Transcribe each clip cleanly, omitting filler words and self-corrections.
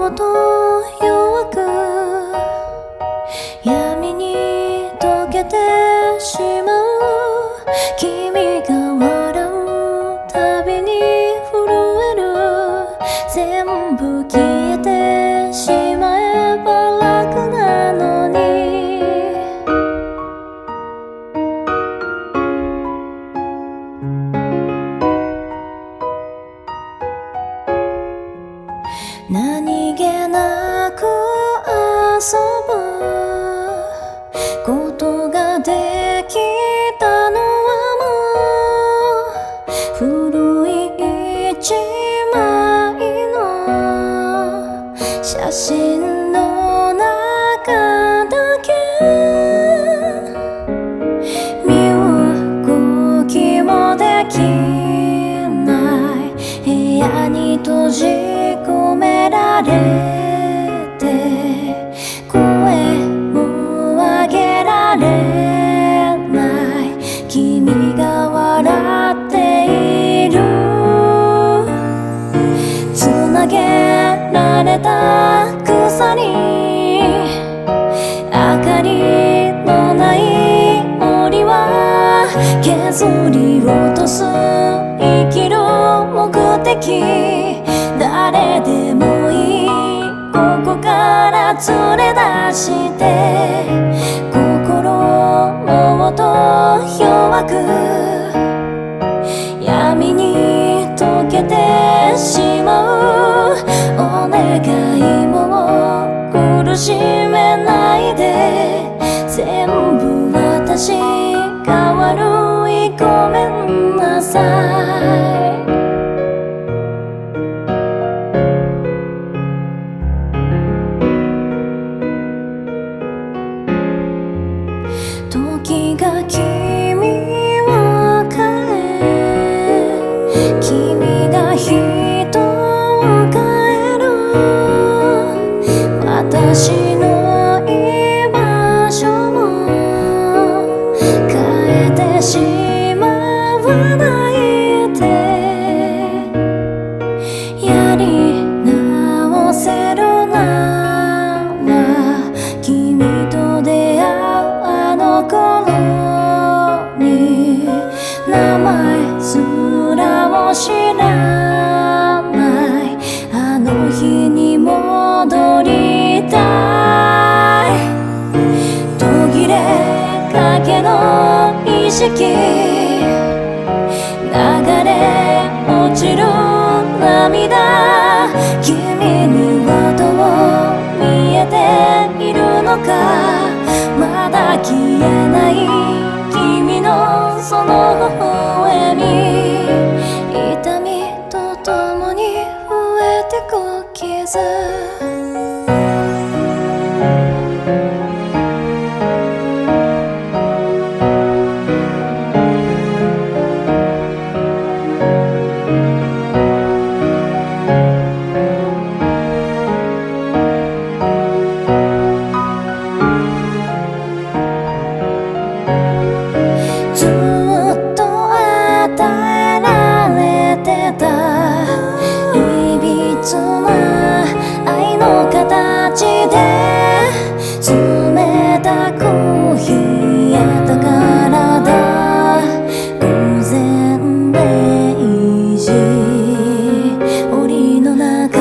うと弱く闇に溶けてしまう。君が笑うたびに震える。全部消えてしまえば楽なのに。何気なく遊ぶことができたのはもう古い一枚の写真の中だけ。身動きもできない部屋に閉じ込められて、声も上げられない。君が笑っている。つなげられた草に明かりのない森は削り落とす生きる目的。誰でもいいここから連れ出して。心もっと弱く闇に溶けてしまう。お願いもう苦しめないで。全部私が悪い、ごめんなさい。時が君を変え、君が人を変える。私の居場所も変えてしまわないで。やり直せるなら君と出会うあの頃に。名前すらも知らないあの日に戻りたい。途切れかけの意識、流れ落ちる涙。君にはどう見えているのか。まだ消えない君のその微笑み。痛みとともに増えてく傷。愛の形で冷たく冷えた体。午前0時檻の中、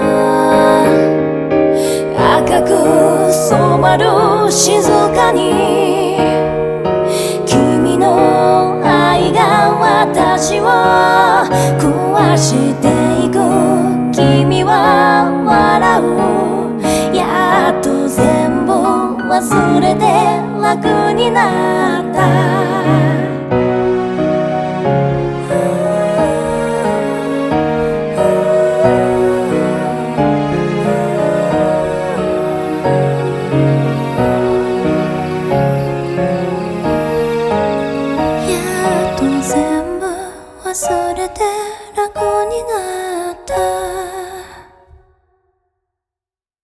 赤く染まる静かに。君の愛が私を壊していく。君は笑う。やっと全部忘れて楽になった。